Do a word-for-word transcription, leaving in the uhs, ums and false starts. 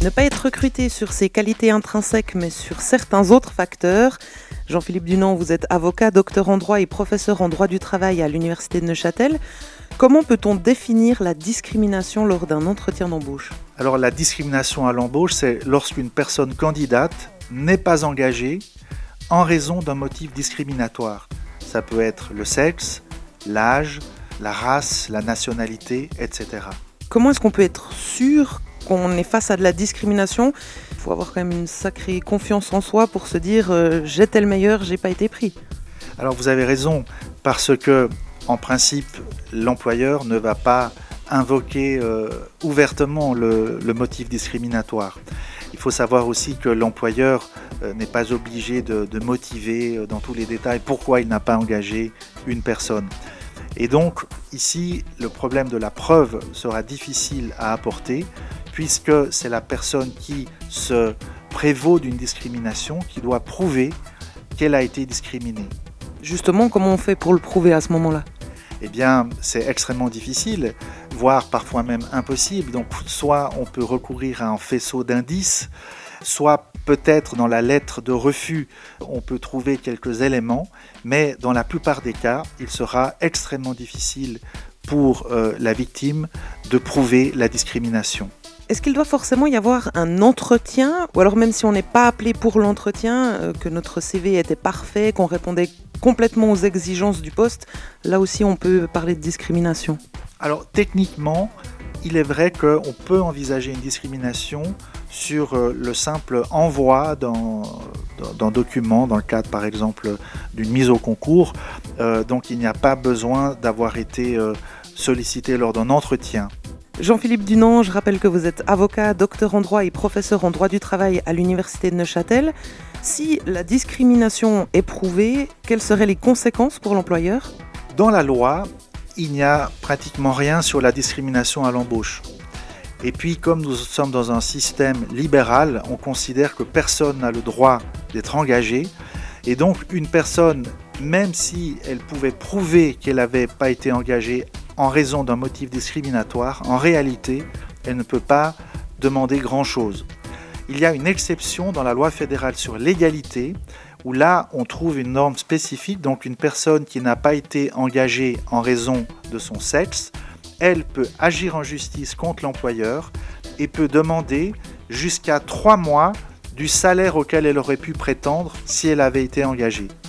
Ne pas être recruté sur ses qualités intrinsèques, mais sur certains autres facteurs. Jean-Philippe Dunant, vous êtes avocat, docteur en droit et professeur en droit du travail à l'Université de Neuchâtel. Comment peut-on définir la discrimination lors d'un entretien d'embauche ? Alors la discrimination à l'embauche, c'est lorsqu'une personne candidate n'est pas engagée en raison d'un motif discriminatoire. Ça peut être le sexe, l'âge, la race, la nationalité, et cetera. Comment est-ce qu'on peut être sûr qu'on est face à de la discrimination ? Il faut avoir quand même une sacrée confiance en soi pour se dire euh, « j'étais le meilleur, j'ai pas été pris ». Alors vous avez raison, parce que en principe, l'employeur ne va pas invoquer euh, ouvertement le, le motif discriminatoire. Il faut savoir aussi que l'employeur euh, n'est pas obligé de, de motiver euh, dans tous les détails pourquoi il n'a pas engagé une personne. Et donc ici, le problème de la preuve sera difficile à apporter puisque c'est la personne qui se prévaut d'une discrimination qui doit prouver qu'elle a été discriminée. Justement, comment on fait pour le prouver à ce moment-là ? Eh bien, c'est extrêmement difficile, voire parfois même impossible. Donc, soit on peut recourir à un faisceau d'indices, soit peut-être dans la lettre de refus, on peut trouver quelques éléments, mais dans la plupart des cas, il sera extrêmement difficile pour euh, la victime de prouver la discrimination. Est-ce qu'il doit forcément y avoir un entretien ? Ou alors même si on n'est pas appelé pour l'entretien, euh, que notre C V était parfait, qu'on répondait complètement aux exigences du poste, là aussi on peut parler de discrimination. Alors techniquement, il est vrai qu'on peut envisager une discrimination sur euh, le simple envoi d'un, d'un document, dans le cadre par exemple d'une mise au concours. Euh, donc il n'y a pas besoin d'avoir été euh, sollicité lors d'un entretien. Jean-Philippe Dunant, je rappelle que vous êtes avocat, docteur en droit et professeur en droit du travail à l'Université de Neuchâtel. Si la discrimination est prouvée, quelles seraient les conséquences pour l'employeur ? Dans la loi, il n'y a pratiquement rien sur la discrimination à l'embauche. Et puis, comme nous sommes dans un système libéral, on considère que personne n'a le droit d'être engagé. Et donc, une personne, même si elle pouvait prouver qu'elle n'avait pas été engagée en raison d'un motif discriminatoire, en réalité, elle ne peut pas demander grand-chose. Il y a une exception dans la loi fédérale sur l'égalité, où là, on trouve une norme spécifique, donc une personne qui n'a pas été engagée en raison de son sexe, elle peut agir en justice contre l'employeur et peut demander jusqu'à trois mois du salaire auquel elle aurait pu prétendre si elle avait été engagée.